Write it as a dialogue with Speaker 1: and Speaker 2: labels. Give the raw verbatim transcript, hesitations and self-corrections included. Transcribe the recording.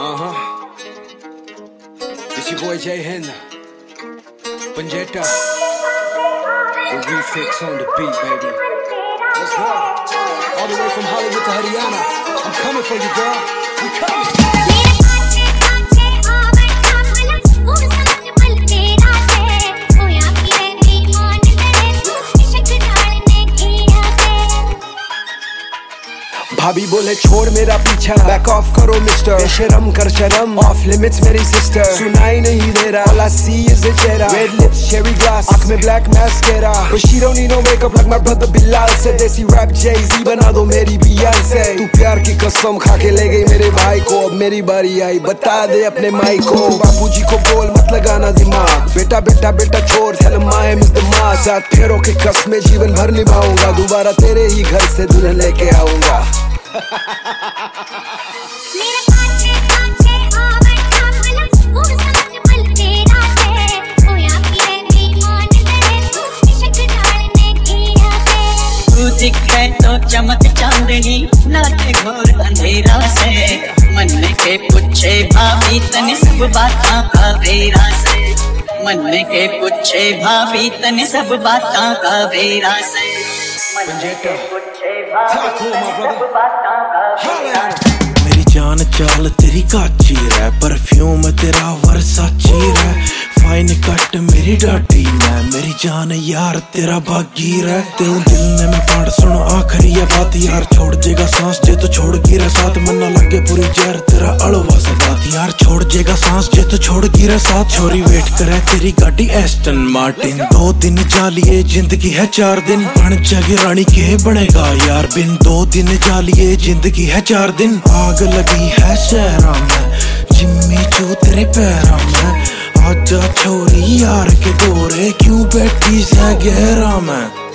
Speaker 1: Uh-huh. It's your boy Jay Henna. Panjeta. The refix on the beat, baby. Let's go. All the way from Hollywood to Haryana. I'm coming for you, girl. We coming. भाभी बोले छोड़ मेरा पीछा, back of करो mister, बेशरम कर शर्म, of limits मेरी सिस्टर, सुनाई नहीं दे रहा, all I see is a चेहरा, red lips, cherry gloss, आँख में black mascara, but she don't need no makeup like my brother Bilal से, देसी rap Jay-Z बना दो मेरी Beyonce, तू प्यार की कसम खा के ले गई मेरे भाई को, अब मेरी बारी आई, बता दे अपने माई को, बापूजी को बोल मत लगाना दिमाग, बेटा बेटा बेटा छोड़, tell him I am his दामाद, साथ फेरों के कसमें जीवन भर निभाऊंगा, दोबारा तेरे ही घर से दुल्हन लेके आऊंगा।
Speaker 2: मेरे कांचे कांचे आ बैठा पलक वो समझ पल तेरा से होया पिए बेईमान तेरे तू इश्क डालने की है
Speaker 3: तू दिखे तो चमक चांदनी नाचे घोर अंधेरा से मन में के पूछे भाभी तने सब बातां का बेरा से मन में के पूछे भाभी तने सब बातां का बेरा से मन में के पूछे भाभी तने सब बातां का बेरा से
Speaker 4: मेरी जान चाल तेरी काची रे, परफ्यूम तेरा वर्साची रे, फाइन कट मेरी डाटी मैं, मेरी जान यार तेरा भागी रे, तेरे दिल ने मैं पाड़ सुनो आखिरी ये बात यार, छोड़ जेगा सांस जे तो छोड़ गिरे साथ, मन ना लगे पूरी जहर तेरा अड़वा से बात यार, छोड़ जेगा सांस जे तो छोड़ गिरे साथ, छोरी वेट करे तेरी गाड़ी एस्टन मार्टिन, दो दिन जालिए जिंदगी है चार दिन, बन जगे रानी के बनेगा यार बिन, दो दिन जालिए जिंदगी है चार दिन, आग लगी है शहरा में, जिम्मी चू तेरे पैरा में, आजा छोरी यार के गोरे क्यों बैठी से गहरा में।